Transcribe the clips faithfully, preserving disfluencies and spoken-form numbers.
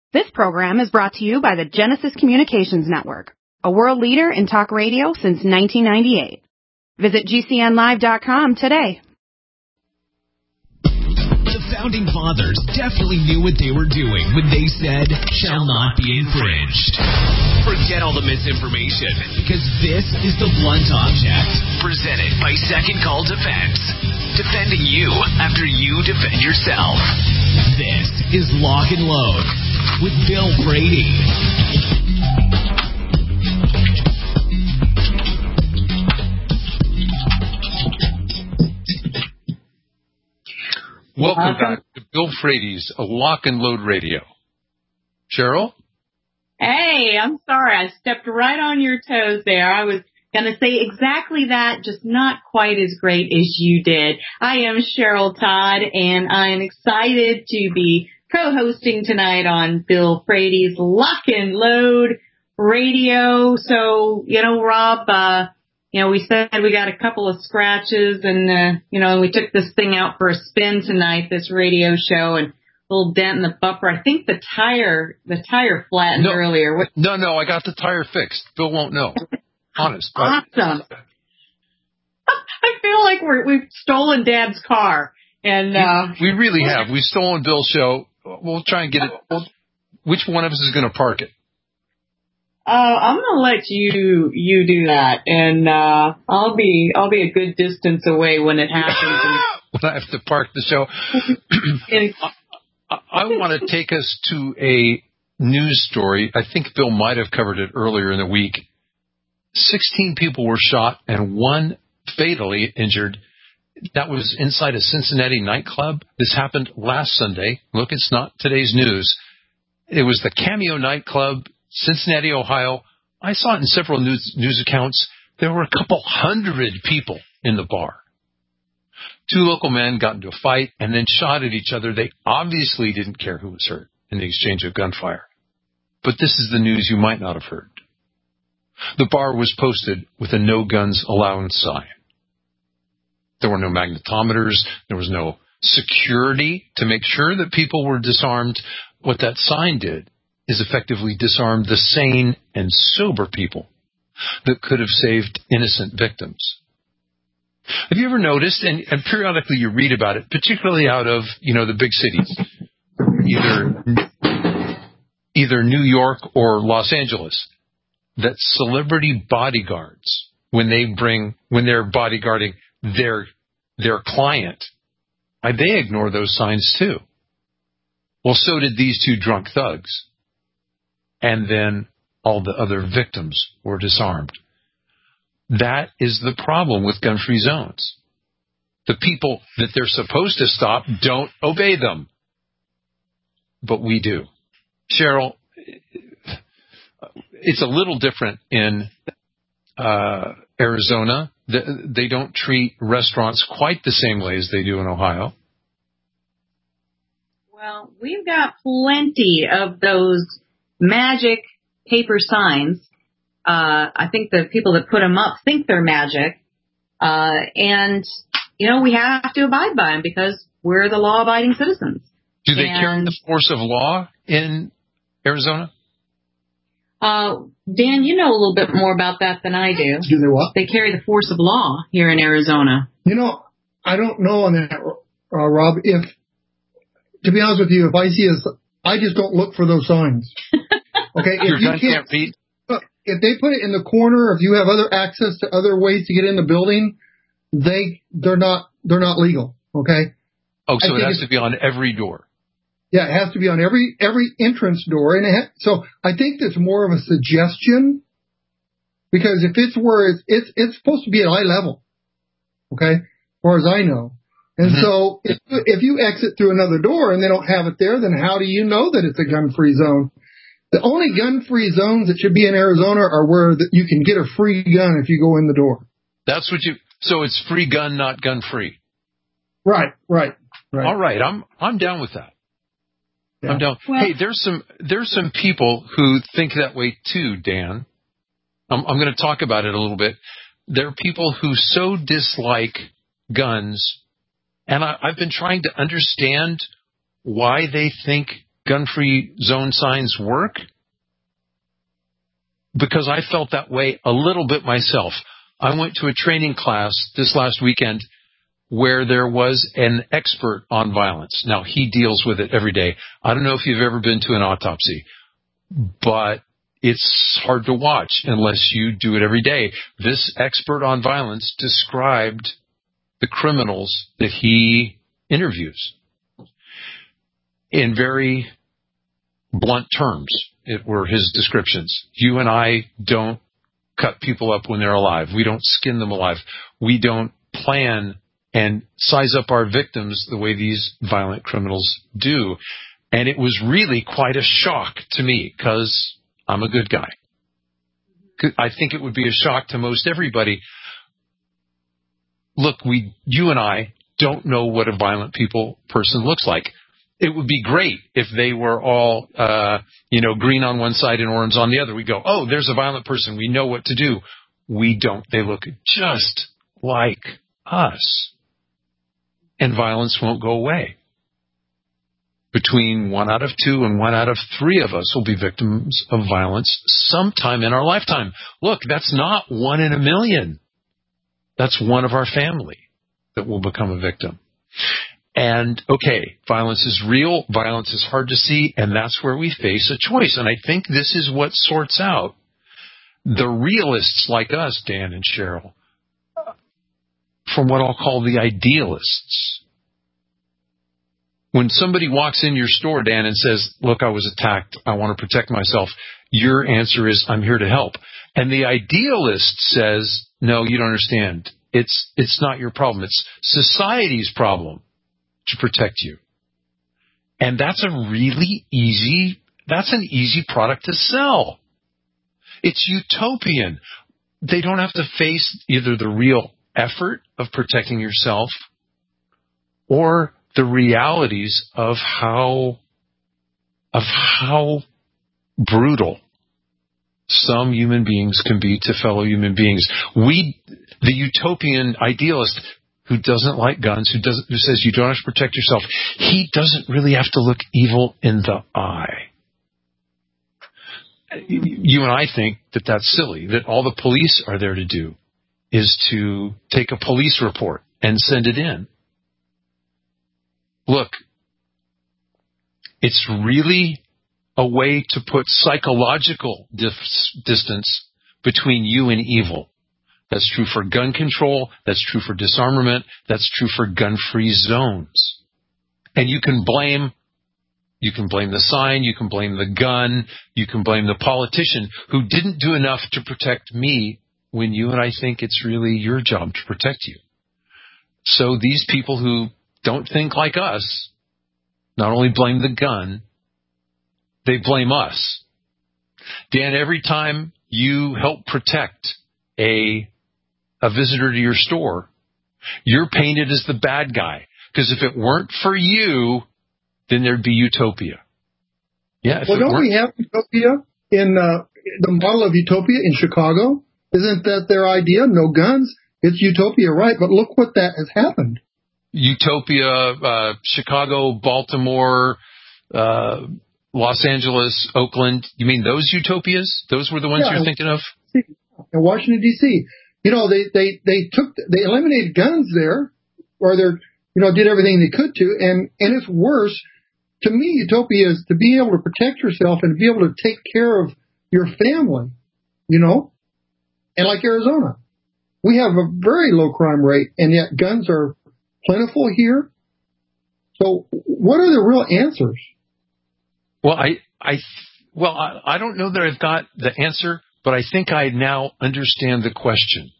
This program is brought to you by the Genesis Communications Network, a world leader in talk radio since nineteen ninety-eight. Visit G C N live dot com today. The Founding Fathers definitely knew what they were doing when they said, shall not be infringed. Forget all the misinformation, because this is The Blunt Object, presented by Second Call Defense. Defending you after you defend yourself. This is Lock and Load with Bill Brady. Welcome back to Bill Brady's Lock and Load Radio. Cheryl? Hey, I'm sorry. I stepped right on your toes there. I was going to say exactly that, just not quite as great as you did. I am Cheryl Todd, and I'm excited to be co-hosting tonight on Bill Brady's Lock and Load Radio. So, you know, Rob, uh, you know, we said we got a couple of scratches, and, uh, you know, we took this thing out for a spin tonight, this radio show, and a little dent in the bumper. I think the tire, the tire flattened no, earlier. What? No, no, I got the tire fixed. Bill won't know. Honest. Awesome. I feel like we're, we've stolen Dad's car. And uh, we, we really have. We've stolen Bill's show. We'll try and get it. We'll, which one of us is going to park it? Uh, I'm going to let you you do that, and uh, I'll be I'll be a good distance away when it happens. When I have to park the show. I, I want to take us to a news story. I think Bill might have covered it earlier in the week. Sixteen people were shot and one fatally injured. That was inside a Cincinnati nightclub. This happened last Sunday. Look, it's not today's news. It was the Cameo nightclub, Cincinnati, Ohio. I saw it in several news, news accounts. There were a couple hundred people in the bar. Two local men got into a fight and then shot at each other. They obviously didn't care who was hurt in the exchange of gunfire. But this is the news you might not have heard. The bar was posted with a no guns allowance sign. There were no magnetometers. There was no security to make sure that people were disarmed. What that sign did is effectively disarm the sane and sober people that could have saved innocent victims. Have you ever noticed, and, and periodically you read about it, particularly out of, you know, the big cities, either, either New York or Los Angeles, that celebrity bodyguards, when they bring, when they're bodyguarding their, their client, they ignore those signs too. Well, so did these two drunk thugs. And then all the other victims were disarmed. That is the problem with gun-free zones. The people that they're supposed to stop don't obey them. But we do. Cheryl, it's a little different in uh, Arizona. They don't treat restaurants quite the same way as they do in Ohio. Well, we've got plenty of those magic paper signs. Uh, I think the people that put them up think they're magic. Uh, and, you know, we have to abide by them because we're the law-abiding citizens. Do they and, carry the force of law in Arizona? Uh, Dan, you know a little bit more about that than I do. Do they what? They carry the force of law here in Arizona. You know, I don't know on that, uh, Rob. If, to be honest with you, if I see a, I just don't look for those signs. Okay, if Your you gun can't, can't beat. If they put it in the corner, if you have other access to other ways to get in the building, they they're not they're not legal. Okay. Oh, so it has to be on every door. Yeah, it has to be on every every entrance door, and it ha- so I think that's more of a suggestion, because if it's where it's it's, it's supposed to be at eye level, okay, as far as I know, and mm-hmm. so if if you exit through another door and they don't have it there, then how do you know that it's a gun-free zone? The only gun-free zones that should be in Arizona are where the, you can get a free gun if you go in the door. That's what you. So it's free gun, not gun-free. Right, right, right. All right, I'm I'm down with that. Yeah. I'm down. Well, hey, there's some there's some people who think that way too, Dan. I'm, I'm going to talk about it a little bit. There are people who so dislike guns, and I, I've been trying to understand why they think gun-free zone signs work? Because I felt that way a little bit myself. I went to a training class this last weekend where there was an expert on violence. Now, he deals with it every day. I don't know if you've ever been to an autopsy, but it's hard to watch unless you do it every day. This expert on violence described the criminals that he interviews in very blunt terms. It were his descriptions. You and I don't cut people up when they're alive. We don't skin them alive. We don't plan and size up our victims the way these violent criminals do. And it was really quite a shock to me because I'm a good guy. I think it would be a shock to most everybody. Look, we, you and I don't know what a violent people person looks like. It would be great if they were all, uh, you know, green on one side and orange on the other. We go, oh, there's a violent person. We know what to do. We don't. They look just like us. And violence won't go away. Between one out of two and one out of three of us will be victims of violence sometime in our lifetime. Look, that's not one in a million. That's one of our family that will become a victim. And, okay, violence is real, violence is hard to see, and that's where we face a choice. And I think this is what sorts out the realists like us, Dan and Cheryl, from what I'll call the idealists. When somebody walks in your store, Dan, and says, look, I was attacked, I want to protect myself, your answer is, I'm here to help. And the idealist says, no, you don't understand. It's, it's not your problem. It's society's problem to protect you. And that's a really easy, that's an easy product to sell. It's utopian. They don't have to face either the real effort of protecting yourself or the realities of how, of how brutal some human beings can be to fellow human beings. We, the utopian idealist, who doesn't like guns, who doesn't, who says you don't have to protect yourself, he doesn't really have to look evil in the eye. You and I think that that's silly, that all the police are there to do is to take a police report and send it in. Look, it's really a way to put psychological dis- distance between you and evil. That's true for gun control. That's true for disarmament. That's true for gun-free zones. And you can blame, you can blame the sign, you can blame the gun, you can blame the politician who didn't do enough to protect me when you and I think it's really your job to protect you. So these people who don't think like us not only blame the gun, they blame us. Dan, every time you help protect a a visitor to your store, you're painted as the bad guy. Because if it weren't for you, then there'd be utopia. Yeah. Well, don't we have utopia in uh, the model of utopia in Chicago? Isn't that their idea? No guns. It's utopia, right? But look what that has happened. Utopia, uh, Chicago, Baltimore, uh, Los Angeles, Oakland. You mean those utopias? Those were the ones yeah, you're thinking of? In Washington, D C You know, they, they, they took, they eliminated guns there, or they're, you know, did everything they could to, and, and it's worse. To me, utopia is to be able to protect yourself and to be able to take care of your family, you know? And like Arizona, we have a very low crime rate, and yet guns are plentiful here. So what are the real answers? Well, I, I, well, I, I don't know that I've got the answer, but I think I now understand the question.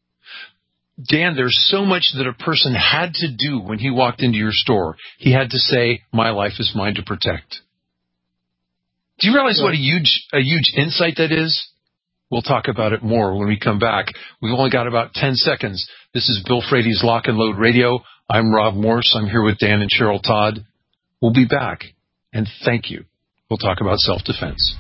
Dan, there's so much that a person had to do when he walked into your store. He had to say, my life is mine to protect. Do you realize what a huge, a huge insight that is? We'll talk about it more when we come back. We've only got about ten seconds. This is Bill Frady's Lock and Load Radio. I'm Rob Morse. I'm here with Dan and Cheryl Todd. We'll be back. And thank you. We'll talk about self-defense.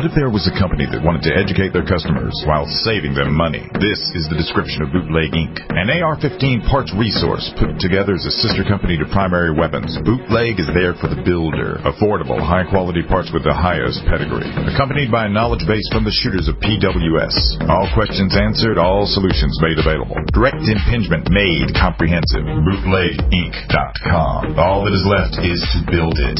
What if there was a company that wanted to educate their customers while saving them money? This is the description of Bootleg Incorporated, an A R fifteen parts resource put together as a sister company to Primary Weapons. Bootleg is there for the builder. Affordable, high-quality parts with the highest pedigree. Accompanied by a knowledge base from the shooters of P W S. All questions answered, all solutions made available. Direct impingement made comprehensive. Bootleg Inc dot com. All that is left is to build it.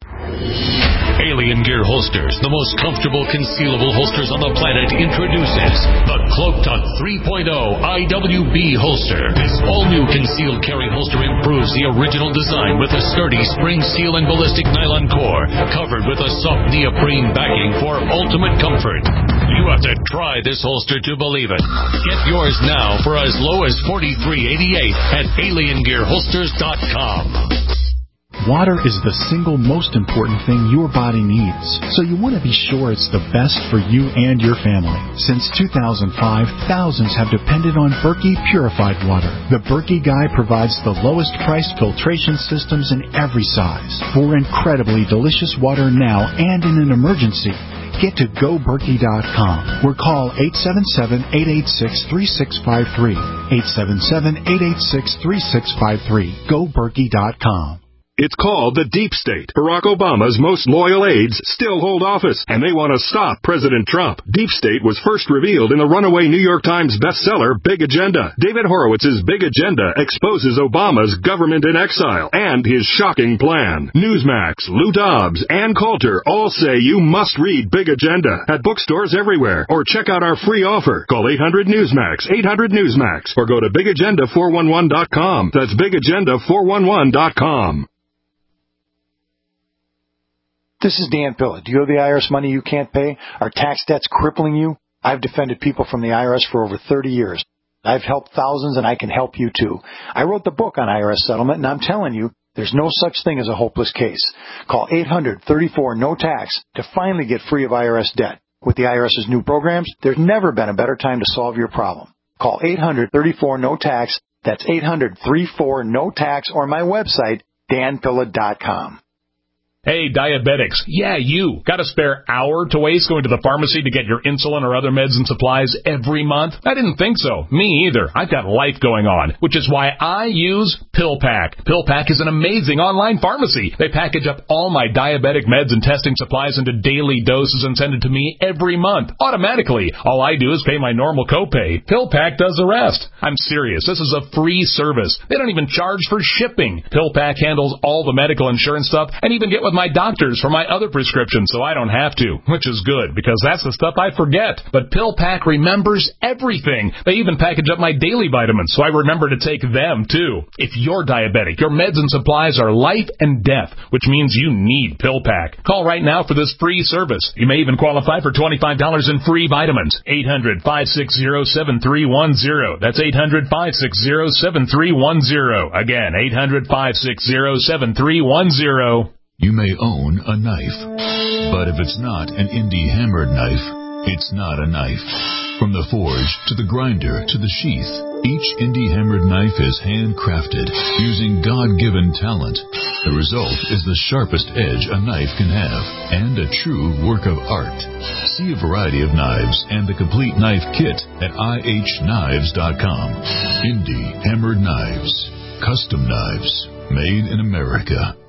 Alien Gear Holsters, the most comfortable concealable holsters on the planet, introduces the Cloak Tuck three point oh I W B holster. This all-new concealed carry holster improves the original design with a sturdy spring seal and ballistic nylon core, covered with a soft neoprene backing for ultimate comfort. You have to try this holster to believe it. Get yours now for as low as forty-three eighty-eight at alien gear holsters dot com. Water is the single most important thing your body needs, so you want to be sure it's the best for you and your family. Since two thousand five, thousands have depended on Berkey purified water. The Berkey Guy provides the lowest priced filtration systems in every size for incredibly delicious water now and in an emergency. Get to go berkey dot com or call eight seven seven, eight eight six, three six five three. eight seven seven, eight eight six, three six five three. go berkey dot com. It's called the Deep State. Barack Obama's most loyal aides still hold office, and they want to stop President Trump. Deep State was first revealed in the runaway New York Times bestseller, Big Agenda. David Horowitz's Big Agenda exposes Obama's government in exile and his shocking plan. Newsmax, Lou Dobbs, and Coulter all say you must read Big Agenda at bookstores everywhere, or check out our free offer. Call eight hundred Newsmax, eight hundred Newsmax, or go to big agenda four one one dot com. That's big agenda four one one dot com. This is Dan Pilla. Do you have the I R S money you can't pay? Are tax debts crippling you? I've defended people from the I R S for over thirty years. I've helped thousands, and I can help you too. I wrote the book on I R S settlement, and I'm telling you, there's no such thing as a hopeless case. Call eight hundred, thirty-four, no tax to finally get free of I R S debt. With the IRS's new programs, there's never been a better time to solve your problem. Call eight hundred, thirty-four, no tax. That's eight hundred, thirty-four, no tax, or my website, dan pilla dot com. Hey, diabetics. Yeah, you. Got a spare hour to waste going to the pharmacy to get your insulin or other meds and supplies every month? I didn't think so. Me either. I've got life going on, which is why I use PillPack. PillPack is an amazing online pharmacy. They package up all my diabetic meds and testing supplies into daily doses and send it to me every month, automatically. All I do is pay my normal copay. PillPack does the rest. I'm serious. This is a free service. They don't even charge for shipping. PillPack handles all the medical insurance stuff and even get with my doctors for my other prescriptions, so I don't have to, which is good because that's the stuff I forget. But PillPack remembers everything. They even package up my daily vitamins, so I remember to take them too. If you're diabetic, your meds and supplies are life and death, which means you need PillPack. Call right now for this free service. You may even qualify for twenty-five dollars in free vitamins. eight hundred, five six zero, seven three one zero. That's eight hundred, five six zero, seven three one zero. Again, eight hundred, five six zero, seven three one zero. You may own a knife, but if it's not an Indie hammered knife, it's not a knife. From the forge to the grinder to the sheath, each Indie hammered knife is handcrafted using God-given talent. The result is the sharpest edge a knife can have and a true work of art. See a variety of knives and the complete knife kit at I H knives dot com. Indie hammered knives, custom knives, made in America.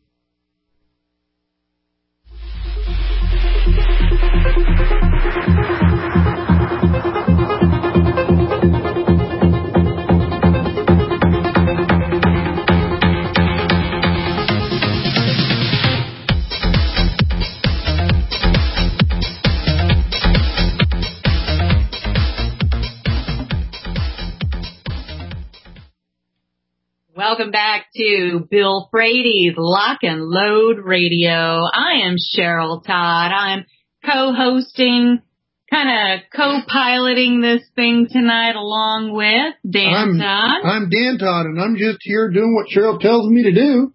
Welcome back to Bill Frady's Lock and Load Radio. I am Cheryl Todd. I'm co-hosting, kind of co-piloting this thing tonight along with Dan I'm, Todd. I'm Dan Todd, and I'm just here doing what Cheryl tells me to do.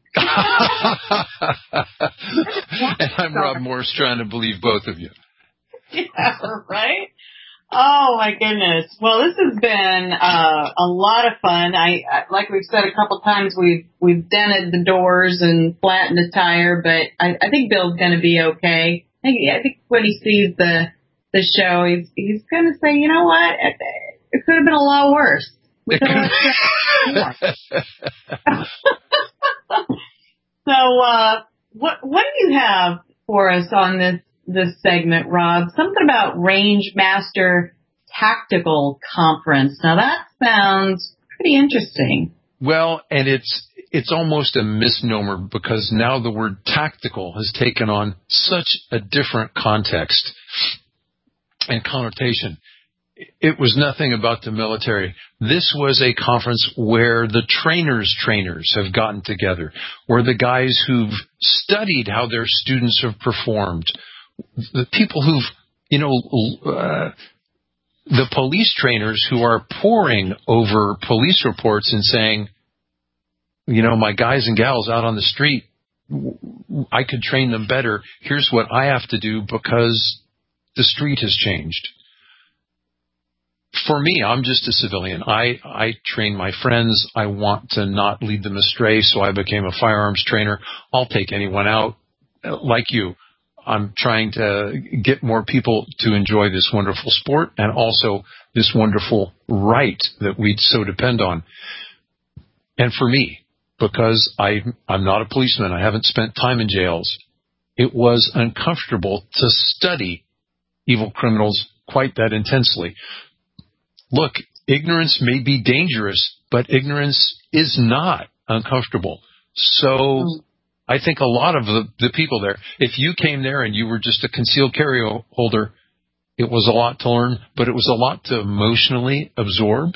And I'm Rob Morris, trying to believe both of you. Yeah, right? Oh my goodness. Well, this has been uh, a lot of fun. I, I like we've said a couple times, we've we've dented the doors and flattened the tire, but I, I think Bill's going to be okay. think, I think when he sees the the show, he's he's going to say, you know what, it, it could have been a lot worse. We could have more. So, uh, what what do you have for us on this this segment, Rob? Something about Range Master Tactical Conference. Now that sounds pretty interesting. Well, and it's it's almost a misnomer because now the word tactical has taken on such a different context and connotation. It was nothing about the military. This was a conference where the trainers' trainers have gotten together, where the guys who've studied how their students have performed, the people who've, you know, uh, the police trainers who are poring over police reports and saying, you know, my guys and gals out on the street, I could train them better. Here's what I have to do because the street has changed. For me, I'm just a civilian. I, I train my friends. I want to not lead them astray, so I became a firearms trainer. I'll take anyone out like you. I'm trying to get more people to enjoy this wonderful sport and also this wonderful right that we so depend on. And for me, because I, I'm not a policeman, I haven't spent time in jails, it was uncomfortable to study evil criminals quite that intensely. Look, ignorance may be dangerous, but ignorance is not uncomfortable. So I think a lot of the, the people there, if you came there and you were just a concealed carry holder, it was a lot to learn, but it was a lot to emotionally absorb.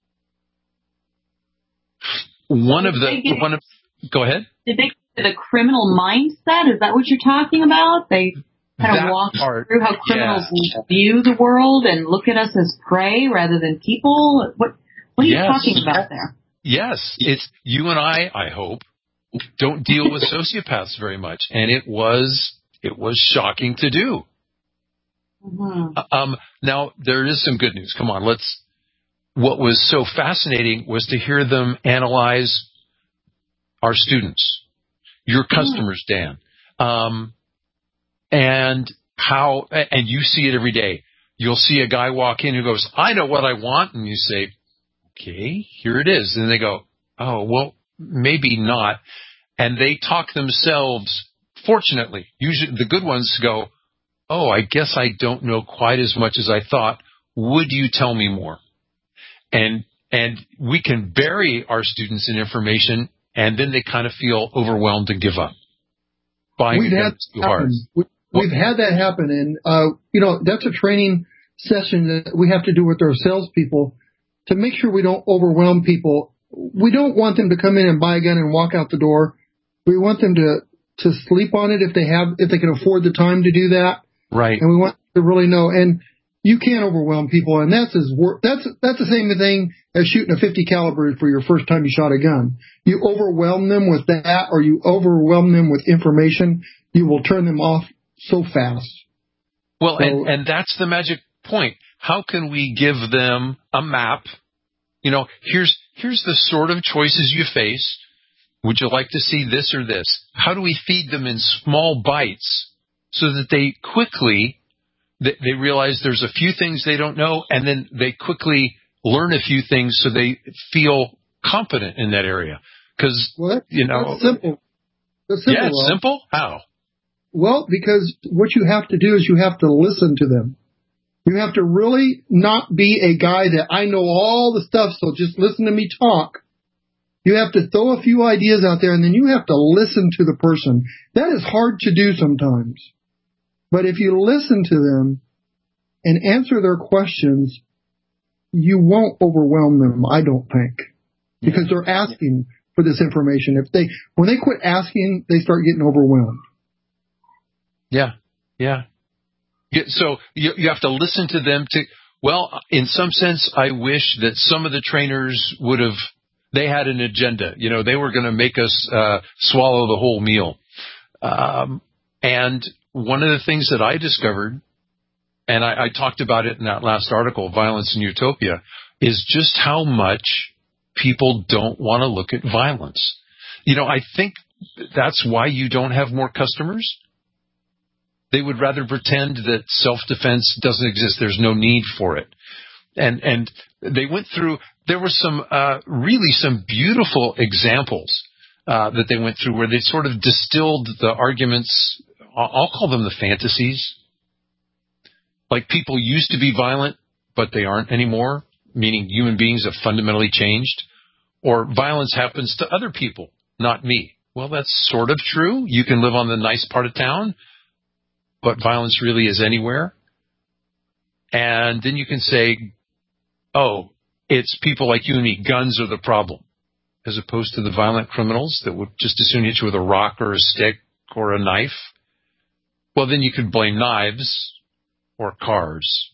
One of the, get, one of, go ahead. Did they get the criminal mindset? Is that what you're talking about? They kind of walk part, through how criminals yeah. view the world and look at us as prey rather than people. What What are yes. you talking about there? Yes, it's you and I. I hope don't deal with sociopaths very much, and it was it was shocking to do. Mm-hmm. Um, now there is some good news. Come on, let's. What was so fascinating was to hear them analyze our students, your customers, Dan. Um, And how, and you see it every day. You'll see a guy walk in who goes, I know what I want. And you say, okay, here it is. And they go, oh, well, maybe not. And they talk themselves, fortunately, usually the good ones go, oh, I guess I don't know quite as much as I thought. Would you tell me more? And, and we can bury our students in information and then they kind of feel overwhelmed and give up. Buying We've had too hard. We've had that happen, and, uh, you know, that's a training session that we have to do with our salespeople to make sure we don't overwhelm people. We don't want them to come in and buy a gun and walk out the door. We want them to, to sleep on it if they have, if they can afford the time to do that. Right. And we want to really know, and you can't overwhelm people, and that's as wor- that's, that's the same thing as shooting a fifty caliber for your first time you shot a gun. You overwhelm them with that, or you overwhelm them with information, you will turn them off so fast. Well, so, and, and that's the magic point. How can we give them a map? You know, here's here's the sort of choices you face. Would you like to see this or this? How do we feed them in small bites so that they quickly, they, they realize there's a few things they don't know, and then they quickly learn a few things so they feel competent in that area? Because, well, you know. That's simple. That's simple. Yeah, it's simple? How? Well, because what you have to do is you have to listen to them. You have to really not be a guy that I know all the stuff, so just listen to me talk. You have to throw a few ideas out there, and then you have to listen to the person. That is hard to do sometimes. But if you listen to them and answer their questions, you won't overwhelm them, I don't think, because yeah. they're asking for this information. If they, when they quit asking, they start getting overwhelmed. Yeah, yeah. So you, you have to listen to them to, well, in some sense, I wish that some of the trainers would have, they had an agenda. You know, they were going to make us uh, swallow the whole meal. Um, and one of the things that I discovered, and I, I talked about it in that last article, Violence in Utopia, is just how much people don't want to look at violence. You know, I think that's why you don't have more customers. They would rather pretend that self-defense doesn't exist. There's no need for it. And and they went through, there were some uh, really some beautiful examples uh, that they went through where they sort of distilled the arguments, I'll call them the fantasies. Like people used to be violent, but they aren't anymore, meaning human beings have fundamentally changed. Or violence happens to other people, not me. Well, that's sort of true. You can live on the nice part of town, but violence really is anywhere. And then you can say, oh, it's people like you and me. Guns are the problem, as opposed to the violent criminals that would just as soon hit you with a rock or a stick or a knife. Well, then you could blame knives or cars.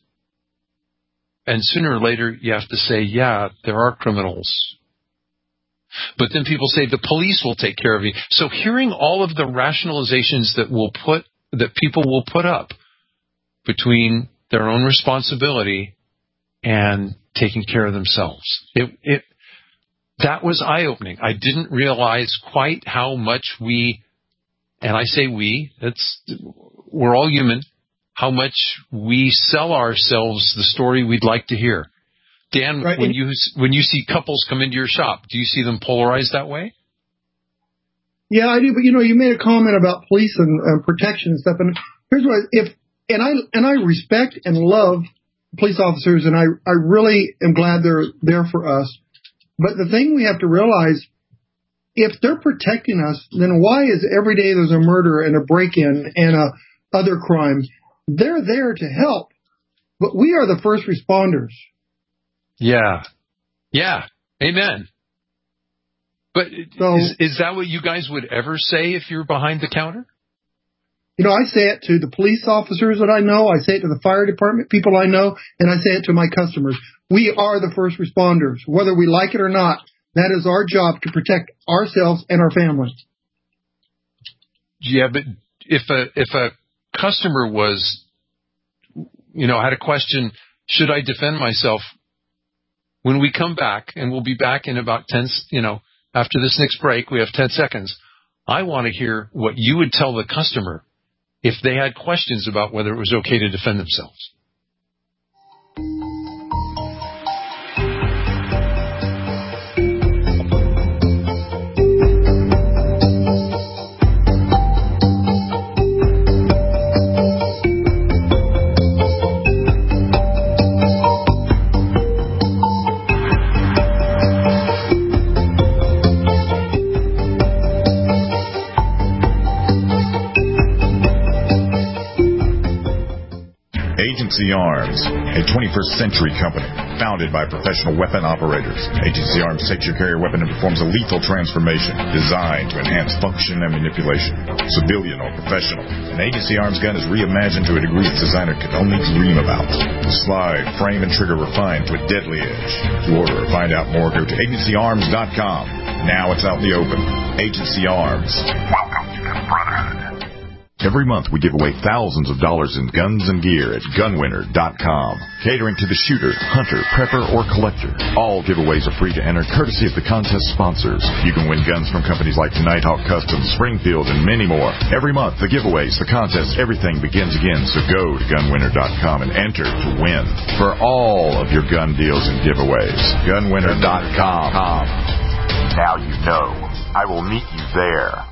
And sooner or later, you have to say, yeah, there are criminals. But then people say the police will take care of you. So hearing all of the rationalizations that will put that people will put up between their own responsibility and taking care of themselves, it, it that was eye-opening. I didn't realize quite how much we, and I say we, it's we're all human, how much we sell ourselves the story we'd like to hear. Dan, right. when you when you see couples come into your shop, do you see them polarized that way? Yeah, I do. But you know, you made a comment about police and um, protection and stuff. And here's what: if and I and I respect and love police officers, and I I really am glad they're there for us. But the thing we have to realize, if they're protecting us, then why is every day there's a murder and a break-in and a other crime? They're there to help, but we are the first responders. Yeah. Yeah. Amen. But so, is, is that what you guys would ever say if you're behind the counter? You know, I say it to the police officers that I know. I say it to the fire department people I know, and I say it to my customers. We are the first responders. Whether we like it or not, that is our job to protect ourselves and our families. Yeah, but if a, if a customer was, you know, had a question, should I defend myself? When we come back, and we'll be back in about ten, you know, after this next break, we have ten seconds. I want to hear what you would tell the customer if they had questions about whether it was okay to defend themselves. Agency Arms, a twenty-first century company founded by professional weapon operators. Agency Arms takes your carrier weapon and performs a lethal transformation designed to enhance function and manipulation. Civilian or professional, an Agency Arms gun is reimagined to a degree its designer could only dream about. The slide, frame, and trigger refined to a deadly edge. To order or find out more, go to agency arms dot com. Now it's out in the open. Agency Arms. Welcome to the Brotherhood. Every month we give away thousands of dollars in guns and gear at gun winner dot com. Catering to the shooter, hunter, prepper, or collector. All giveaways are free to enter, courtesy of the contest sponsors. You can win guns from companies like Nighthawk Customs, Springfield, and many more. Every month, the giveaways, the contests, everything begins again. So go to gun winner dot com and enter to win for all of your gun deals and giveaways. gun winner dot com. Now you know. I will meet you there.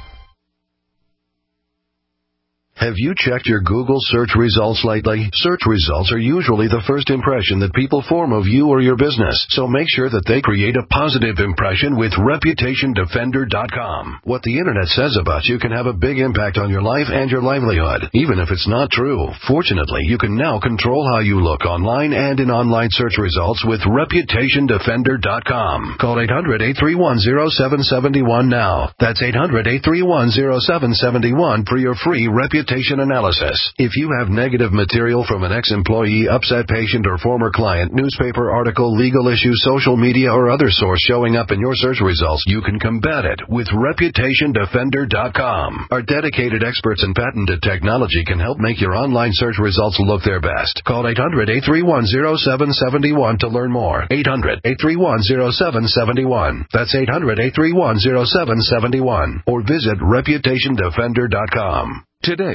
Have you checked your Google search results lately? Search results are usually the first impression that people form of you or your business, so make sure that they create a positive impression with reputation defender dot com. What the Internet says about you can have a big impact on your life and your livelihood, even if it's not true. Fortunately, you can now control how you look online and in online search results with reputation defender dot com. Call eight hundred, eight three one, zero seven seven one now. That's eight hundred, eight three one, zero seven seven one for your free reputation analysis. If you have negative material from an ex-employee, upset patient, or former client, newspaper article, legal issue, social media, or other source showing up in your search results, you can combat it with reputation defender dot com. Our dedicated experts in patented technology can help make your online search results look their best. Call eight hundred, eight three one, zero seven seven one to learn more. eight hundred, eight three one, zero seven seven one. That's eight hundred, eight three one, zero seven seven one. Or visit reputation defender dot com. Today,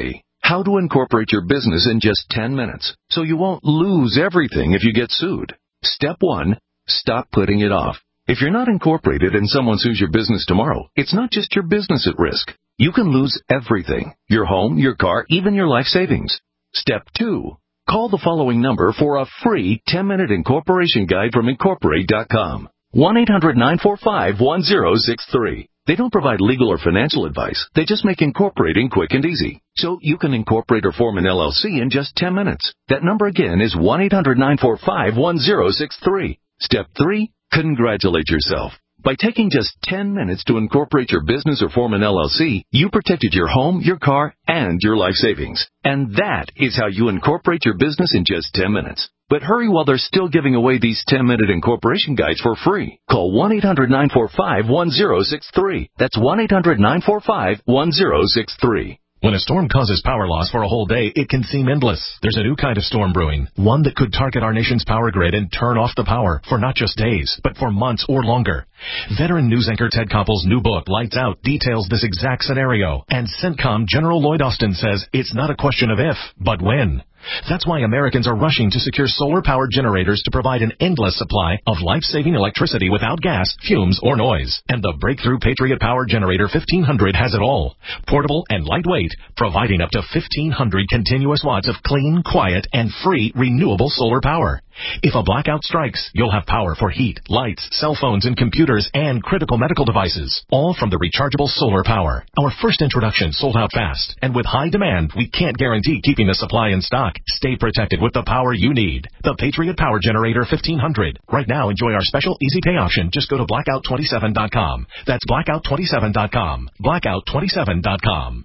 How to incorporate your business in just ten minutes so you won't lose everything if you get sued. Step one, stop putting it off. If you're not incorporated and someone sues your business tomorrow, it's not just your business at risk. You can lose everything, your home, your car, even your life savings. Step two, call the following number for a free ten-minute incorporation guide from Incorporate dot com. one eight hundred nine four five one zero six three. They don't provide legal or financial advice. They just make incorporating quick and easy. So you can incorporate or form an L L C in just ten minutes. That number again is one eight hundred nine four five one zero six three. Step three, congratulate yourself. By taking just ten minutes to incorporate your business or form an L L C, you protected your home, your car, and your life savings. And that is how you incorporate your business in just ten minutes. But hurry while they're still giving away these ten-minute incorporation guides for free. Call one eight hundred nine four five one zero six three. That's one eight hundred nine four five one zero six three. When a storm causes power loss for a whole day, it can seem endless. There's a new kind of storm brewing, one that could target our nation's power grid and turn off the power for not just days, but for months or longer. Veteran news anchor Ted Koppel's new book, Lights Out, details this exact scenario. And CENTCOM General Lloyd Austin says it's not a question of if, but when. That's why Americans are rushing to secure solar-powered generators to provide an endless supply of life-saving electricity without gas, fumes, or noise. And the breakthrough Patriot Power Generator fifteen hundred has it all. Portable and lightweight, providing up to fifteen hundred continuous watts of clean, quiet, and free renewable solar power. If a blackout strikes, you'll have power for heat, lights, cell phones, and computers, and critical medical devices, all from the rechargeable solar power. Our first introduction sold out fast, and with high demand, we can't guarantee keeping the supply in stock. Stay protected with the power you need. The Patriot Power Generator fifteen hundred. Right now, enjoy our special easy pay option. Just go to blackout twenty-seven dot com. That's blackout twenty-seven dot com. blackout twenty-seven dot com.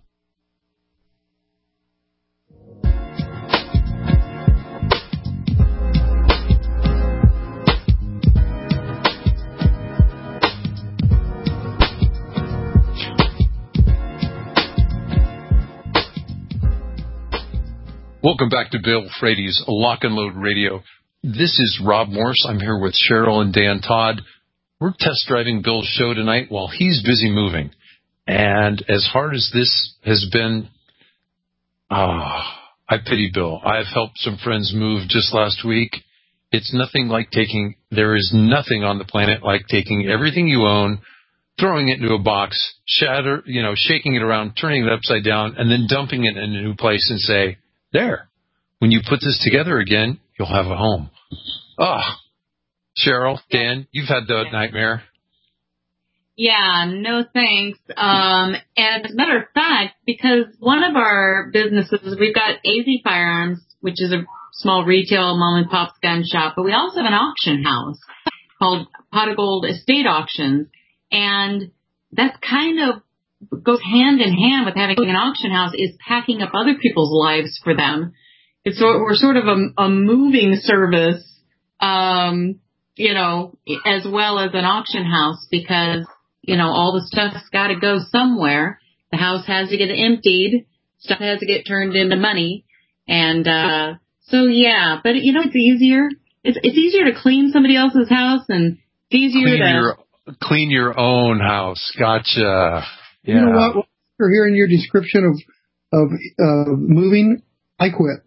Welcome back to Bill Frady's Lock and Load Radio. This is Rob Morse. I'm here with Cheryl and Dan Todd. We're test driving Bill's show tonight while he's busy moving. And as hard as this has been, ah, I pity Bill. I've helped some friends move just last week. It's nothing like taking, there is nothing on the planet like taking everything you own, throwing it into a box, shatter, you know, shaking it around, turning it upside down, and then dumping it in a new place and say, there, when you put this together again, you'll have a home. Ah, Cheryl, Dan, you've had the nightmare. Yeah, no thanks. Um, and as a matter of fact, because one of our businesses, we've got A Z Firearms, which is a small retail mom and pop's gun shop, but we also have an auction house called Pot of Gold Estate Auctions. And that's kind of goes hand in hand with having an auction house is packing up other people's lives for them. It's sort, we're sort of a, a moving service, um, you know, as well as an auction house because, you know, all the stuff's got to go somewhere. The house has to get emptied. Stuff has to get turned into money. And, uh, so yeah, but you know, it's easier. It's, it's easier to clean somebody else's house and it's easier clean to your, clean your own house. Gotcha. Yeah. You know what? After hearing your description of of uh, moving, I quit.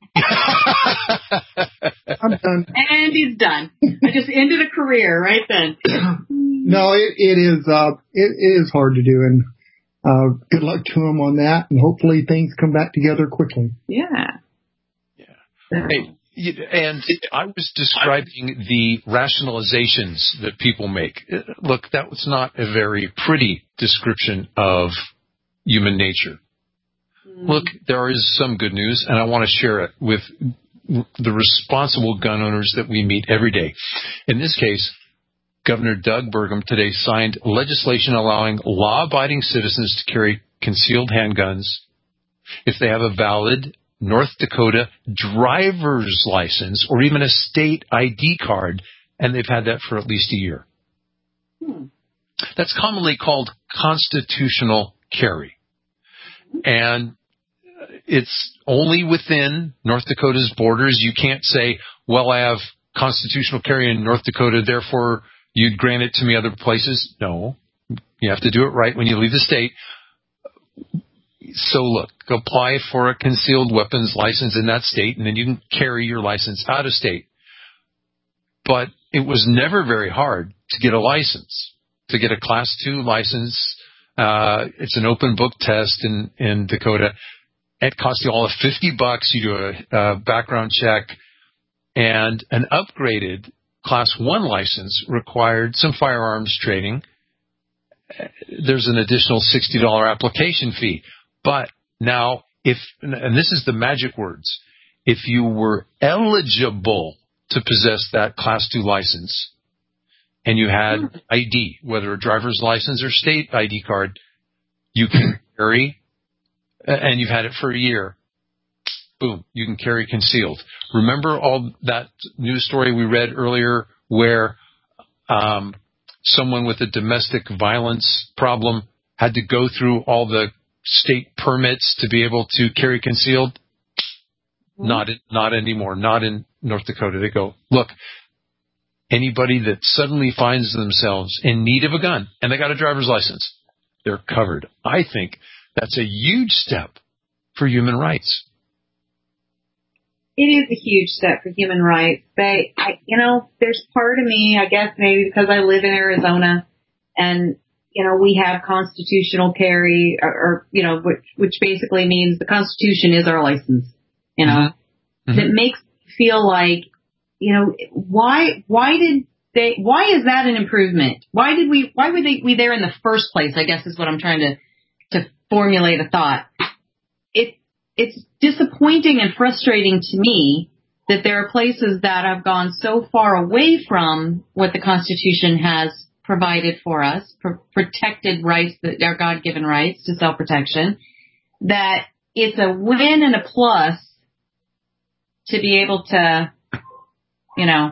I'm done. And he's done. I just ended a career right then. No, it, it is uh, it, it is hard to do, and uh, good luck to him on that, and hopefully things come back together quickly. Yeah. Yeah. Hey. And I was describing the rationalizations that people make. Look, that was not a very pretty description of human nature. Mm. Look, there is some good news, and I want to share it with the responsible gun owners that we meet every day. In this case, Governor Doug Burgum today signed legislation allowing law-abiding citizens to carry concealed handguns if they have a valid North Dakota driver's license or even a state I D card, and they've had that for at least a year. Hmm. That's commonly called constitutional carry. And it's only within North Dakota's borders. You can't say, well, I have constitutional carry in North Dakota, therefore you'd grant it to me other places. No, you have to do it right when you leave the state. So look, apply for a concealed weapons license in that state, and then you can carry your license out of state. But it was never very hard to get a license, to get a Class two license. Uh, it's an open book test in, in Dakota. It costs you all of fifty bucks. You do a, a background check, and an upgraded Class one license required some firearms training. There's an additional sixty dollars application fee. But now, if, and this is the magic words, if you were eligible to possess that Class two license and you had I D, whether a driver's license or state I D card, you can carry, and you've had it for a year, boom, you can carry concealed. Remember all that news story we read earlier where um, someone with a domestic violence problem had to go through all the state permits to be able to carry concealed? Mm-hmm. Not, not anymore. Not in North Dakota. They go, look, anybody that suddenly finds themselves in need of a gun and they got a driver's license, they're covered. I think that's a huge step for human rights. It is a huge step for human rights. But, I, you know, there's part of me, I guess maybe because I live in Arizona and, you know, we have constitutional carry or, or you know, which, which basically means the Constitution is our license, you know, mm-hmm. That makes me feel like, you know, why, why did they, why is that an improvement? Why did we, why were they, we there in the first place? I guess is what I'm trying to, to formulate a thought. It, it's disappointing and frustrating to me that there are places that have gone so far away from what the Constitution has provided for us, pr- protected rights, that our God-given rights to self-protection, that it's a win and a plus to be able to, you know,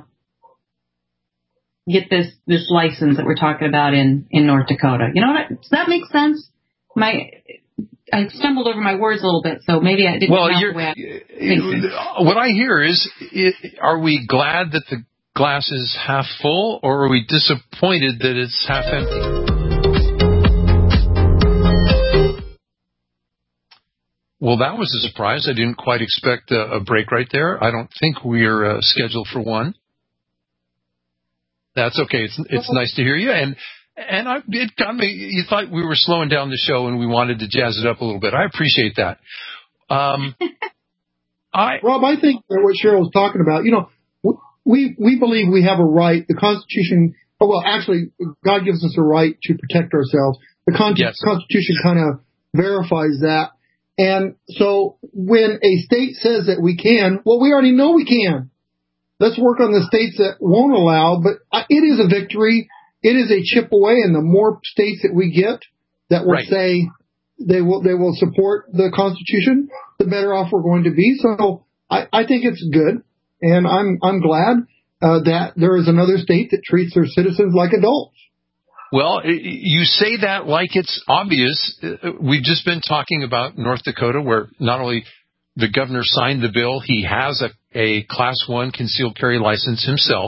get this, this license that we're talking about in, in North Dakota. You know what? Does that make sense? My, I stumbled over my words a little bit, so maybe I didn't. Well, know you're, the way I what I hear is, are we glad that the glass is half full, or are we disappointed that it's half empty? Well, that was a surprise. I didn't quite expect a, a break right there. I don't think we're uh, scheduled for one. That's okay. It's it's nice to hear you, and and I, it got me. You thought we were slowing down the show, and we wanted to jazz it up a little bit. I appreciate that. Um, I Rob, I think that what Cheryl's talking about, you know. We we believe we have a right. The Constitution, oh, well, actually, God gives us a right to protect ourselves. The con- yes. Constitution kind of verifies that. And so when a state says that we can, well, we already know we can. Let's work on the states that won't allow. But it is a victory. It is a chip away. And the more states that we get that will right. say they will they will support the Constitution, the better off we're going to be. So I, I think it's good. And I'm I'm glad uh, that there is another state that treats their citizens like adults. Well, you say that like it's obvious. We've just been talking about North Dakota, where not only the governor signed the bill, he has a, a Class one concealed carry license himself.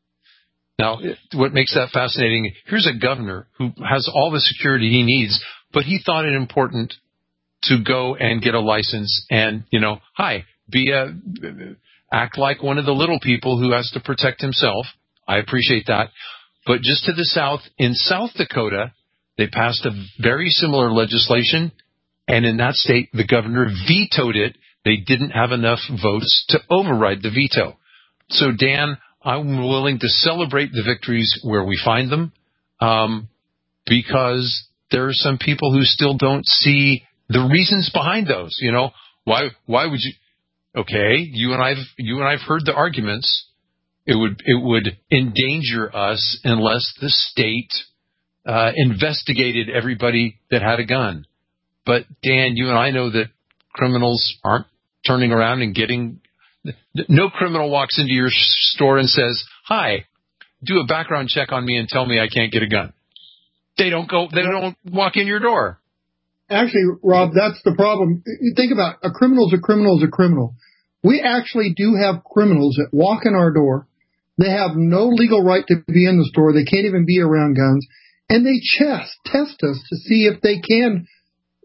Now, what makes that fascinating, here's a governor who has all the security he needs, but he thought it important to go and get a license and, you know, hi, be a... act like one of the little people who has to protect himself. I appreciate that. But just to the south, in South Dakota, they passed a very similar legislation, and in that state, the governor vetoed it. They didn't have enough votes to override the veto. So, Dan, I'm willing to celebrate the victories where we find them, um, because there are some people who still don't see the reasons behind those. You know, why? Why would you? Okay, you and I've you and I've heard the arguments. It would it would endanger us unless the state uh, investigated everybody that had a gun. But Dan, you and I know that criminals aren't turning around and getting. No criminal walks into your store and says, "Hi, do a background check on me and tell me I can't get a gun." They don't go. They don't walk in your door. Actually, Rob, that's the problem. You think about it, a criminal's a criminal's a criminal. We actually do have criminals that walk in our door. They have no legal right to be in the store. They can't even be around guns. And they just test us to see if they can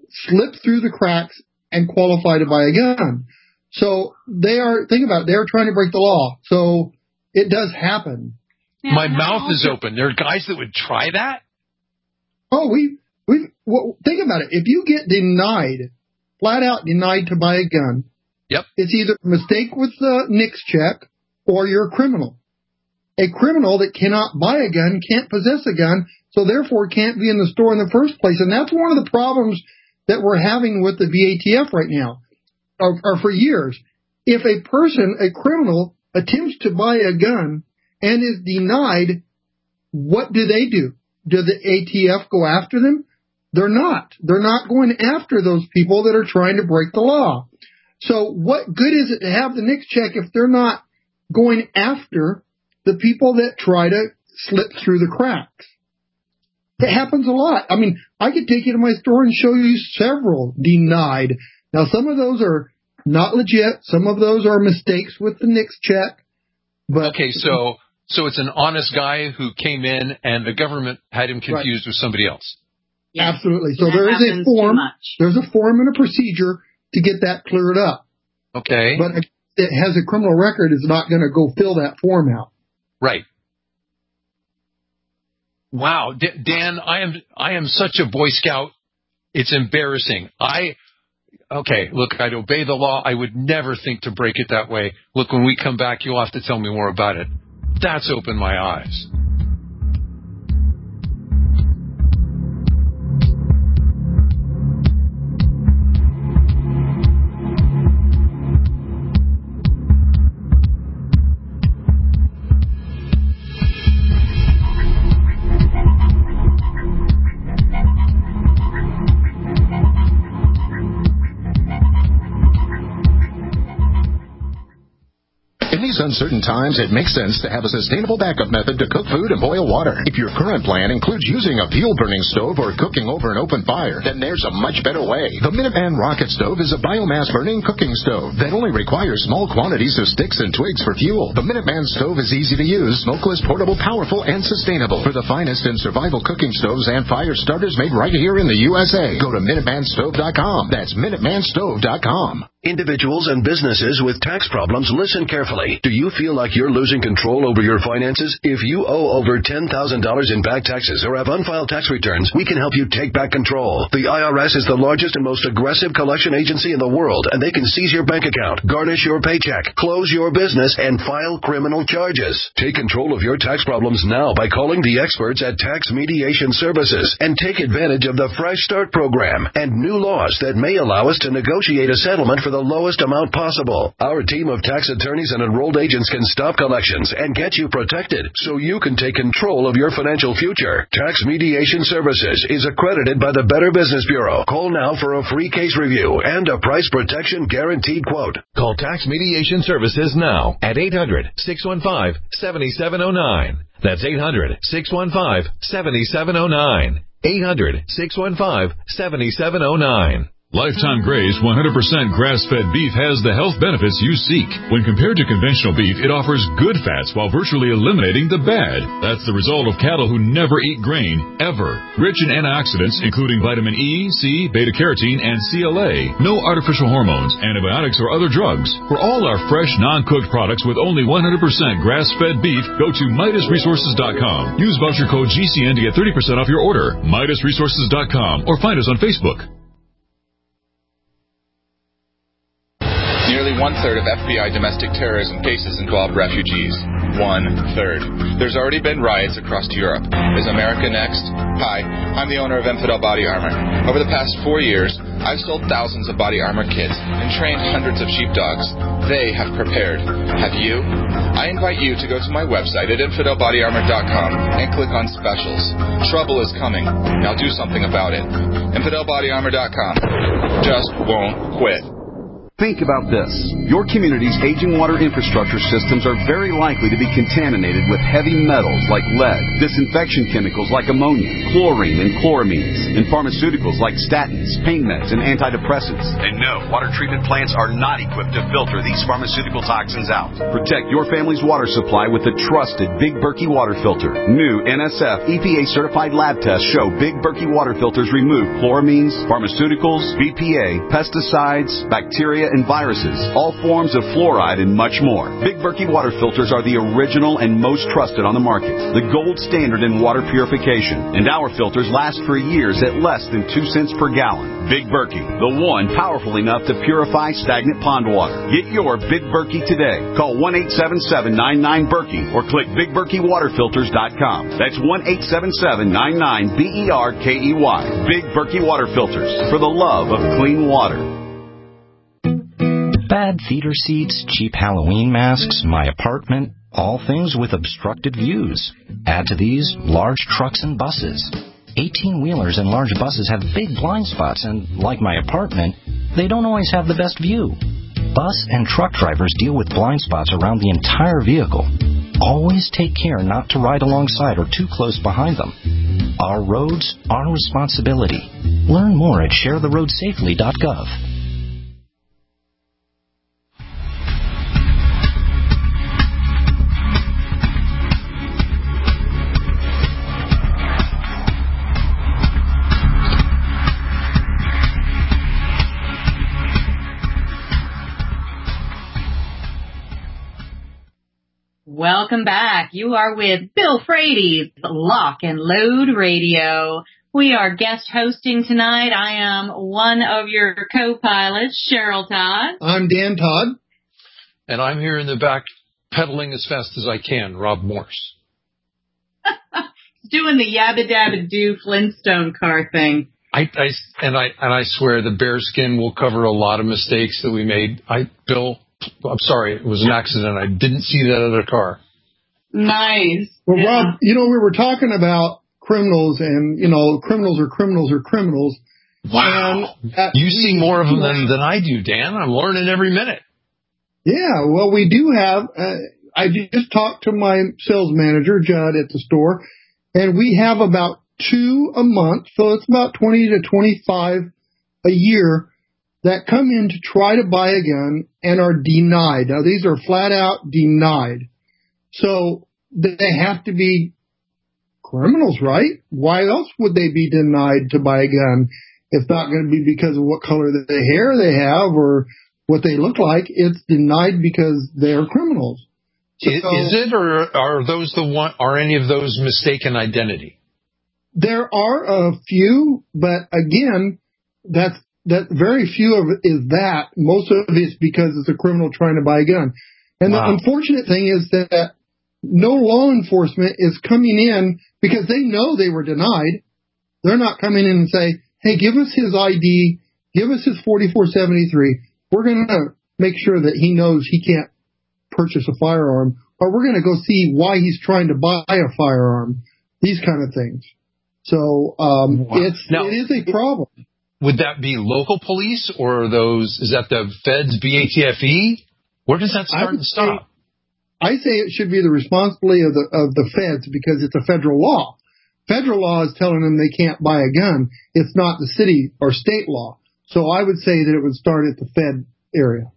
slip through the cracks and qualify to buy a gun. So they are, think about it, they're trying to break the law. So it does happen. Yeah, My mouth also- is open. There are guys that would try that? Oh, we, we, well, think about it. If you get denied, flat out denied to buy a gun, yep, it's either a mistake with the NICS check or you're a criminal. A criminal that cannot buy a gun can't possess a gun, so therefore can't be in the store in the first place. And that's one of the problems that we're having with the V A T F right now, or, or for years. If a person, a criminal, attempts to buy a gun and is denied, what do they do? Do the A T F go after them? They're not. They're not going after those people that are trying to break the law. So what good is it to have the NICS check if they're not going after the people that try to slip through the cracks? It happens a lot. I mean, I could take you to my store and show you several denied. Now, some of those are not legit. Some of those are mistakes with the NICS check. But okay, so so it's an honest guy who came in and the government had him confused right. with somebody else. Yes. Absolutely. So there is a form. There's a form and a procedure to get that cleared up. Okay. But it has a criminal record is not going to go fill that form out. Right. Wow, D- Dan, I am I am such a Boy Scout. It's embarrassing. I okay. Look, I'd obey the law. I would never think to break it that way. Look, when we come back, you'll have to tell me more about it. That's opened my eyes. In these uncertain times, it makes sense to have a sustainable backup method to cook food and boil water. If your current plan includes using a fuel-burning stove or cooking over an open fire, then there's a much better way. The Minuteman Rocket Stove is a biomass-burning cooking stove that only requires small quantities of sticks and twigs for fuel. The Minuteman Stove is easy to use, smokeless, portable, powerful, and sustainable. For the finest in survival cooking stoves and fire starters made right here in the U S A, go to Minuteman Stove dot com. That's Minuteman Stove dot com. Individuals and businesses with tax problems, listen carefully. Do you feel like you're losing control over your finances? If you owe over ten thousand dollars in back taxes or have unfiled tax returns, we can help you take back control. The I R S is the largest and most aggressive collection agency in the world, and they can seize your bank account, garnish your paycheck, close your business, and file criminal charges. Take control of your tax problems now by calling the experts at Tax Mediation Services and take advantage of the Fresh Start program and new laws that may allow us to negotiate a settlement for the lowest amount possible. Our team of tax attorneys and enrolled agents can stop collections and get you protected so you can take control of your financial future. Tax Mediation Services is accredited by the Better Business Bureau. Call now for a free case review and a price protection guaranteed quote. Call Tax Mediation Services now at eight hundred, six one five, seven seven zero nine. That's eight hundred, six one five, seven seven zero nine. eight hundred, six one five, seven seven zero nine. Lifetime Graze one hundred percent grass-fed beef has the health benefits you seek. When compared to conventional beef, it offers good fats while virtually eliminating the bad. That's the result of cattle who never eat grain, ever. Rich in antioxidants, including vitamin E, C, beta-carotene, and C L A. No artificial hormones, antibiotics, or other drugs. For all our fresh, non-cooked products with only one hundred percent grass-fed beef, go to Midas Resources dot com. Use voucher code G C N to get thirty percent off your order. Midas Resources dot com or find us on Facebook. Nearly one-third of F B I domestic terrorism cases involve refugees. One-third. There's already been riots across Europe. Is America next? Hi, I'm the owner of Infidel Body Armor. Over the past four years, I've sold thousands of body armor kits and trained hundreds of sheepdogs. They have prepared. Have you? I invite you to go to my website at Infidel Body Armor dot com and click on specials. Trouble is coming. Now do something about it. Infidel Body Armor dot com. Just won't quit. Think about this. Your community's aging water infrastructure systems are very likely to be contaminated with heavy metals like lead, disinfection chemicals like ammonia, chlorine and chloramines, and pharmaceuticals like statins, pain meds, and antidepressants. And no, water treatment plants are not equipped to filter these pharmaceutical toxins out. Protect your family's water supply with the trusted Big Berkey water filter. New N S F E P A-certified lab tests show Big Berkey water filters remove chloramines, pharmaceuticals, B P A, pesticides, bacteria, and viruses, all forms of fluoride, and much more. Big Berkey water filters are the original and most trusted on the market, the gold standard in water purification, and our filters last for years at less than two cents per gallon. Big Berkey, the one powerful enough to purify stagnant pond water. Get your Big Berkey today. Call one eight seven seven, nine nine, Berkey or click big berkey water filters dot com. That's one eight seven seven, nine nine, B E R K E Y. Big Berkey water filters, for the love of clean water. Bad theater seats, cheap Halloween masks, my apartment, all things with obstructed views. Add to these large trucks and buses. eighteen-wheelers and large buses have big blind spots, and like my apartment, they don't always have the best view. Bus and truck drivers deal with blind spots around the entire vehicle. Always take care not to ride alongside or too close behind them. Our roads, our responsibility. Learn more at share the road safely dot gov. Welcome back. You are with Bill Frady's Lock and Load Radio. We are guest hosting tonight. I am one of your co-pilots, Cheryl Todd. I'm Dan Todd. And I'm here in the back pedaling as fast as I can, Rob Morse. Doing the yabba dabba do Flintstone car thing. I, I, and I and I swear the bearskin will cover a lot of mistakes that we made. I, Bill, I'm sorry, it was an accident. I didn't see that other car. Nice. Well, yeah. Rob, you know, we were talking about criminals, and, you know, criminals are criminals are criminals. Wow. And, uh, you see more of them than, than I do, Dan. I'm learning every minute. Yeah, well, we do have, uh, I just talked to my sales manager, Judd, at the store, and we have about two a month, so it's about twenty to twenty-five a year that come in to try to buy a gun and are denied. Now, these are flat out denied. So they have to be criminals, right? Why else would they be denied to buy a gun? It's not going to be because of what color of the hair they have or what they look like. It's denied because they're criminals. So, is, is it, or are those the one? Are any of those mistaken identity? There are a few, but again, that's that very few of it is that. Most of it is because it's a criminal trying to buy a gun. And wow. The unfortunate thing is that no law enforcement is coming in because they know they were denied. They're not coming in and say, hey, give us his I D, give us his forty-four seventy-three. We're going to make sure that he knows he can't purchase a firearm, or we're going to go see why he's trying to buy a firearm, these kind of things. So um, wow. it's now, it is a problem. Would that be local police, or are those, is that the feds, B A T F E? Where does that start and stop? Say, I say it should be the responsibility of the of the feds because it's a federal law. Federal law is telling them they can't buy a gun. It's not the city or state law. So I would say that it would start at the Fed area.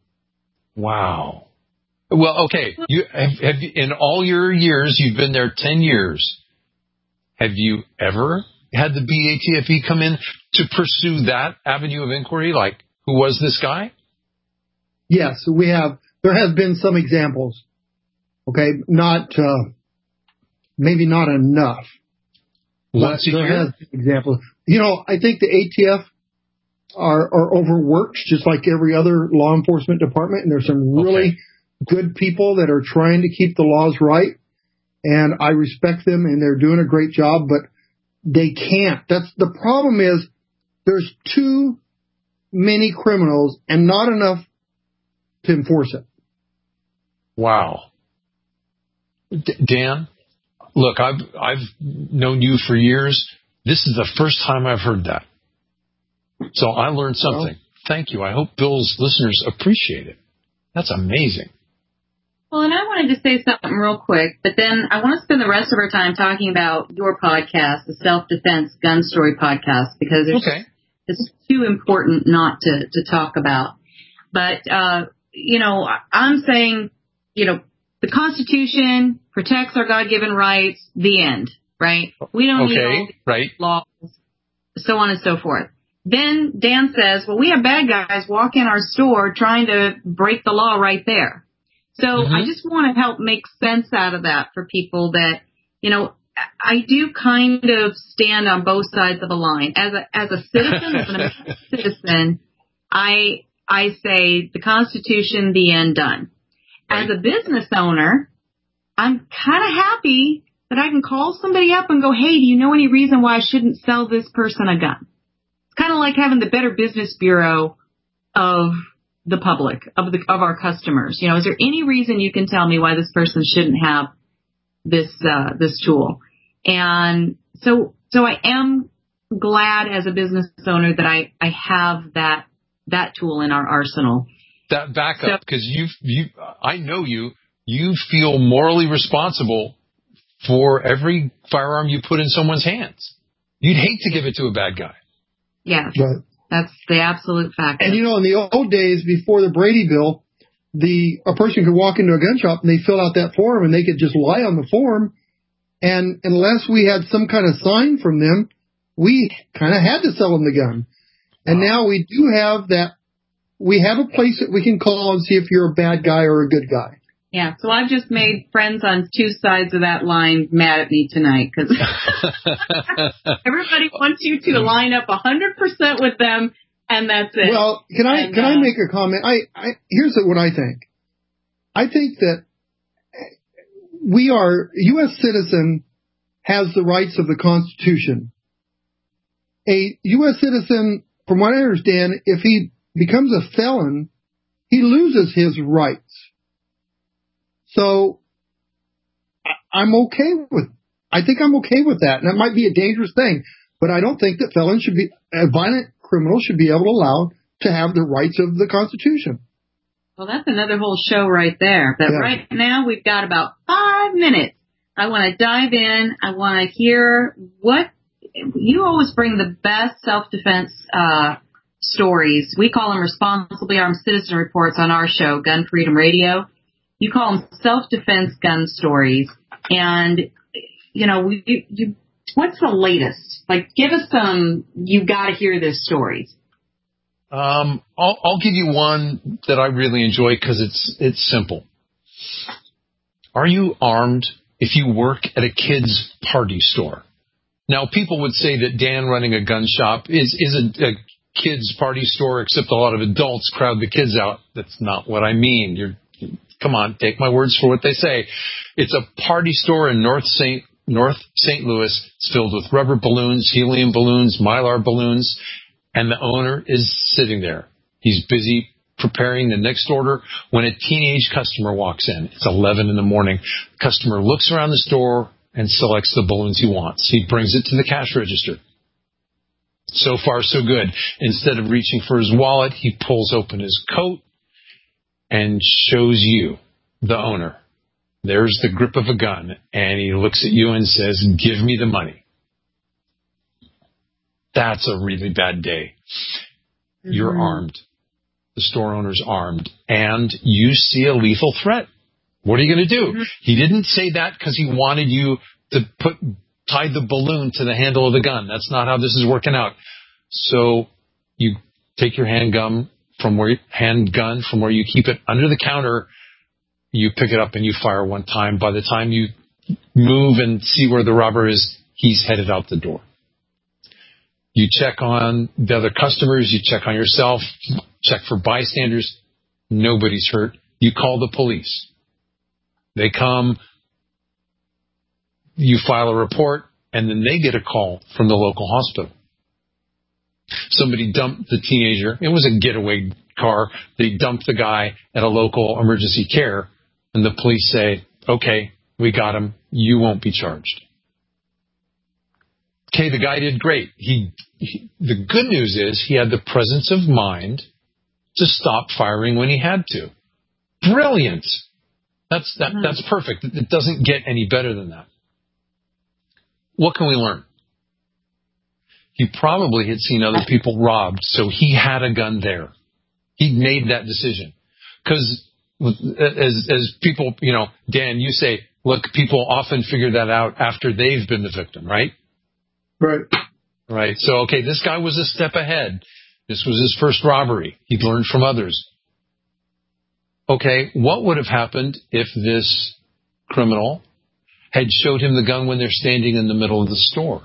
Wow. Well, okay. You have, have you, in all your years, you've been there ten years. Have you ever had the B A T F E come in to pursue that avenue of inquiry? Like, who was this guy? Yes, we have. There has been some examples. Okay, not uh, maybe not enough. Once a there year? Has been examples. You know, I think the A T F are, are overworked, just like every other law enforcement department, and there's some really okay. good people that are trying to keep the laws right, and I respect them, and they're doing a great job, but they can't. That's the problem is there's too many criminals and not enough to enforce it. Wow. D- Dan, look, I've I've known you for years. This is the first time I've heard that. So I learned something. Well, thank you. I hope Bill's listeners appreciate it. That's amazing. Well, and I wanted to say something real quick, but then I want to spend the rest of our time talking about your podcast, the Self-Defense Gun Story Podcast, because it's, okay. it's too important not to, to talk about. But, uh, you know, I'm saying, you know, the Constitution protects our God-given rights, the end, right? We don't okay, need all these right. laws, so on and so forth. Then Dan says, well, we have bad guys walk in our store trying to break the law right there. So mm-hmm. I just want to help make sense out of that for people that, you know, I do kind of stand on both sides of the line. As a as a citizen, as an American citizen, I I say the Constitution, the end, done. Right. As a business owner, I'm kind of happy that I can call somebody up and go, hey, do you know any reason why I shouldn't sell this person a gun? It's kind of like having the Better Business Bureau of the public, of the of our customers. You know, is there any reason you can tell me why this person shouldn't have this uh, this tool? And so so I am glad as a business owner that I, I have that that tool in our arsenal. That backup, because so, you you I know you you feel morally responsible for every firearm you put in someone's hands. You'd hate to give it to a bad guy. Yeah. Right. That's the absolute fact. And, you know, in the old days, before the Brady Bill, the a person could walk into a gun shop and they fill out that form and they could just lie on the form. And unless we had some kind of sign from them, we kind of had to sell them the gun. And wow. now we do have that. We have a place that we can call and see if you're a bad guy or a good guy. Yeah, so I've just made friends on two sides of that line mad at me tonight because everybody wants you to line up one hundred percent with them, and that's it. Well, can I and, can uh, I make a comment? I, I here's what I think. I think that we are U S citizen has the rights of the Constitution. A U S citizen, from what I understand, if he becomes a felon, he loses his rights. So I'm okay with, I think I'm okay with that. And that might be a dangerous thing, but I don't think that felons should be, a violent criminal should be able to allow to have the rights of the Constitution. Well, that's another whole show right there. But yeah. right now we've got about five minutes. I want to dive in. I want to hear what, you always bring the best self-defense, uh, stories. We call them responsibly armed citizen reports on our show, Gun Freedom Radio. You call them self-defense gun stories. And, you know, you, you, what's the latest? Like, give us some, you got to hear this stories. Um, I'll, I'll give you one that I really enjoy because it's, it's simple. Are you armed if you work at a kid's party store? Now, people would say that Dan running a gun shop is, is a, a kid's party store, except a lot of adults crowd the kids out. That's not what I mean. You're, Come on, take my words for what they say. It's a party store in North Saint North Saint Louis. It's filled with rubber balloons, helium balloons, mylar balloons, and the owner is sitting there. He's busy preparing the next order when a teenage customer walks in. It's eleven in the morning. The customer looks around the store and selects the balloons he wants. He brings it to the cash register. So far, so good. Instead of reaching for his wallet, he pulls open his coat and shows you, the owner. There's the grip of a gun, and he looks at you and says, give me the money. That's a really bad day. Mm-hmm. You're armed. The store owner's armed, and you see a lethal threat. What are you going to do? Mm-hmm. He didn't say that because he wanted you to put tie the balloon to the handle of the gun. That's not how this is working out. So you take your handgun from where handgun from where you keep it under the counter. You pick it up and you fire one time. By the time you move and see where the robber is, he's headed out the door. You check on the other customers. You check on yourself. Check for bystanders. Nobody's hurt. You call the police. They come. You file a report, and then they get a call from the local hospital. Somebody dumped the teenager. It was a getaway car. They dumped the guy at a local emergency care, and the police say, okay, we got him. You won't be charged. Okay, the guy did great. He, he the good news is he had the presence of mind to stop firing when he had to. Brilliant. That's that, mm-hmm. That's perfect. It doesn't get any better than that. What can we learn? He probably had seen other people robbed, so he had a gun there. He made that decision. Because as, as people, you know, Dan, you say, look, people often figure that out after they've been the victim, right? Right. Right. So, okay, this guy was a step ahead. This was his first robbery. He'd learned from others. Okay, what would have happened if this criminal had showed him the gun when they're standing in the middle of the store?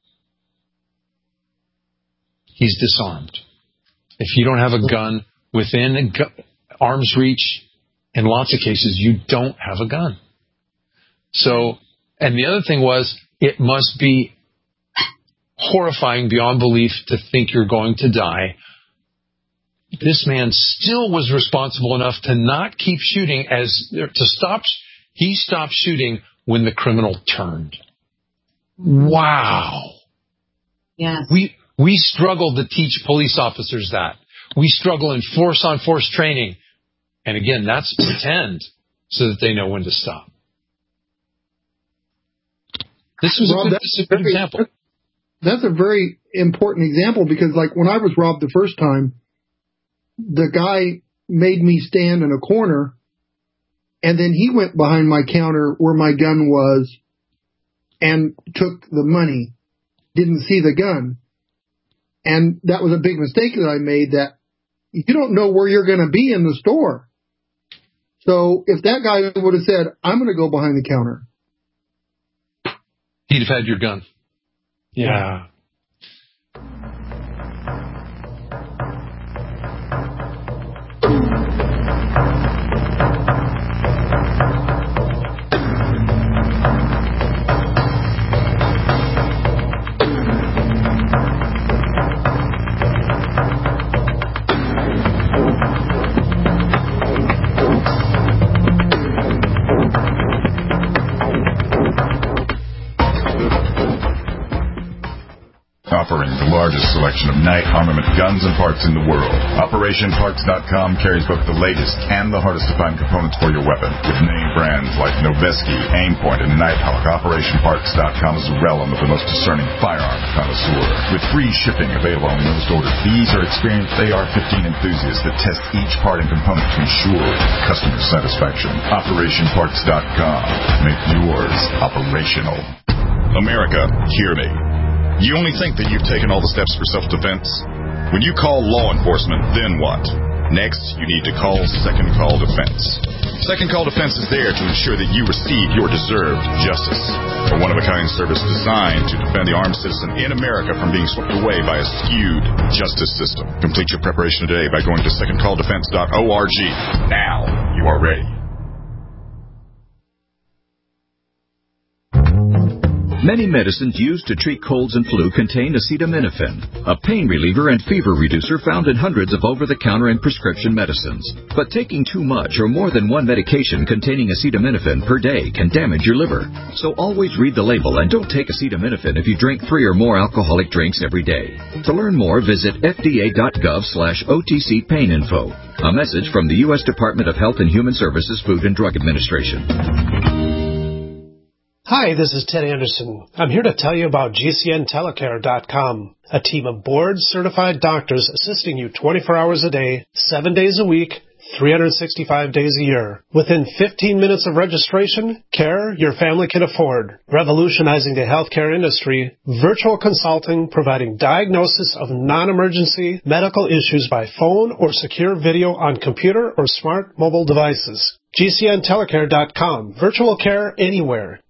He's disarmed. If you don't have a gun within a gu- arm's reach, in lots of cases, you don't have a gun. So, and the other thing was, it must be horrifying beyond belief to think you're going to die. This man still was responsible enough to not keep shooting, as to stop. He stopped shooting when the criminal turned. Wow. Yes. We we struggle to teach police officers that. We struggle in force on force training. And again, that's pretend so that they know when to stop. This was Rob, a good, that's a good very, example. That's a very important example because, like, when I was robbed the first time, the guy made me stand in a corner, and then he went behind my counter where my gun was and took the money, didn't see the gun. And that was a big mistake that I made, that you don't know where you're going to be in the store. So if that guy would have said, I'm going to go behind the counter, he'd have had your gun. Yeah. yeah. Offering the largest selection of night armament guns and parts in the world, Operation Parts dot com carries both the latest and the hardest to find components for your weapon. With name brands like Noveske, Aimpoint, and Nighthawk, Operation Parts dot com is the realm of the most discerning firearm connoisseur. With free shipping available on most orders, these are experienced A R fifteen enthusiasts that test each part and component to ensure customer satisfaction. Operation Parts dot com. Make yours operational. America, hear me. You only think that you've taken all the steps for self-defense? When you call law enforcement, then what? Next, you need to call Second Call Defense. Second Call Defense is there to ensure that you receive your deserved justice. A one-of-a-kind service designed to defend the armed citizen in America from being swept away by a skewed justice system. Complete your preparation today by going to second call defense dot org. Now, you are ready. Many medicines used to treat colds and flu contain acetaminophen, a pain reliever and fever reducer found in hundreds of over-the-counter and prescription medicines. But taking too much or more than one medication containing acetaminophen per day can damage your liver. So always read the label and don't take acetaminophen if you drink three or more alcoholic drinks every day. To learn more, visit F D A dot gov slash O T C pain info. A message from the U S Department of Health and Human Services Food and Drug Administration. Hi, this is Ted Anderson. I'm here to tell you about G C N telecare dot com, a team of board-certified doctors assisting you twenty-four hours a day, seven days a week, three hundred sixty-five days a year. Within fifteen minutes of registration, care your family can afford. Revolutionizing the healthcare industry, virtual consulting providing diagnosis of non-emergency medical issues by phone or secure video on computer or smart mobile devices. G C N telecare dot com. Virtual care anywhere.